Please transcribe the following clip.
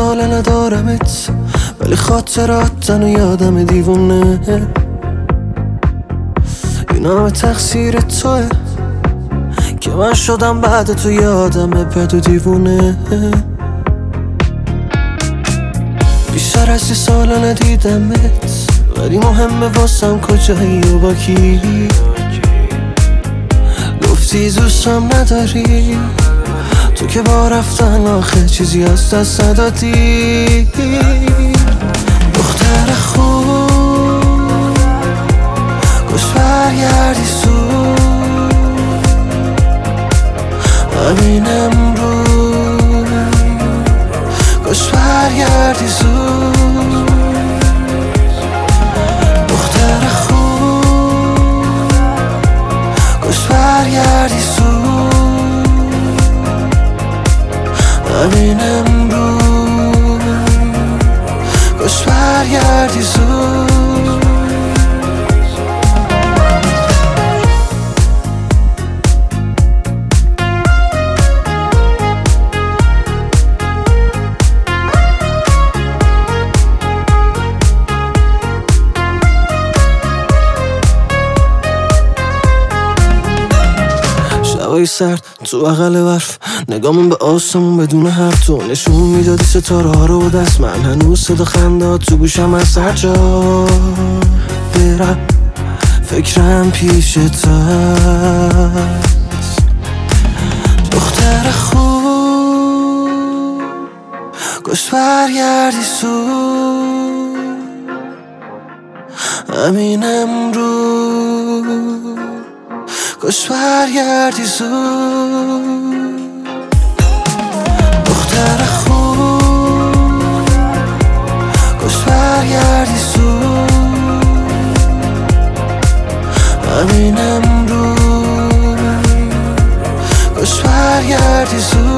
سال ندارمت، ولی خاطرات و یادم دیوونه. اینا همه تقصیر توه که من شدم بعد تو یادمه بد و دیوونه. بیشتر از 30 سال ندیدمت، ولی مهمه واسم کجایی و با کی. گفتی دوستم نداری، تو که با رفتن آخه چیزی از دست ندادی. دختر خوب کاش برگردی زود، همین امروز کاش برگردی زود. دختر خوب کاش برگردی زود، همین امروز کاش برگردی زود. شبای سرد تو بغل برف، نگامون به آسمون بدون حرف، تو نشون میدادی ستاره ها رو دست. من هنوز صدا خنده تو گوشم از هر جا برم، فکرم پیشت هست. دختر خوب کاش برگردی زود، همین امروز کاش برگردی زود. دختر خوب کاش برگردی زود، همین امروز کاش برگردی زود.